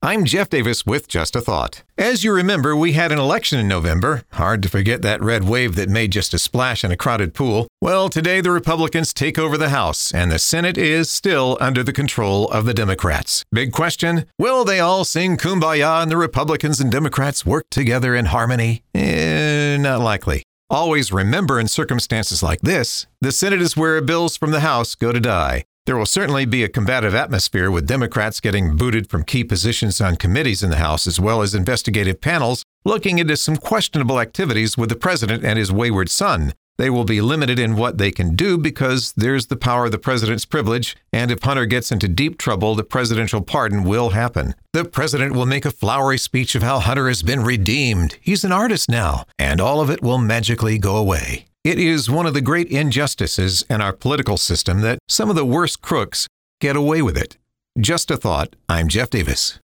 I'm Jeff Davis with Just a Thought. As you remember, we had an election in November. Hard to forget that red wave that made just a splash in a crowded pool. Well, today the Republicans take over the House, and the Senate is still under the control of the Democrats. Big question, will they all sing Kumbaya and the Republicans and Democrats work together in harmony? Not likely. Always remember, in circumstances like this, the Senate is where bills from the House go to die. There will certainly be a combative atmosphere with Democrats getting booted from key positions on committees in the House, as well as investigative panels looking into some questionable activities with the president and his wayward son. They will be limited in what they can do because there's the power of the president's privilege, and if Hunter gets into deep trouble, the presidential pardon will happen. The president will make a flowery speech of how Hunter has been redeemed. He's an artist now, and all of it will magically go away. It is one of the great injustices in our political system that some of the worst crooks get away with it. Just a thought. I'm Jeff Davis.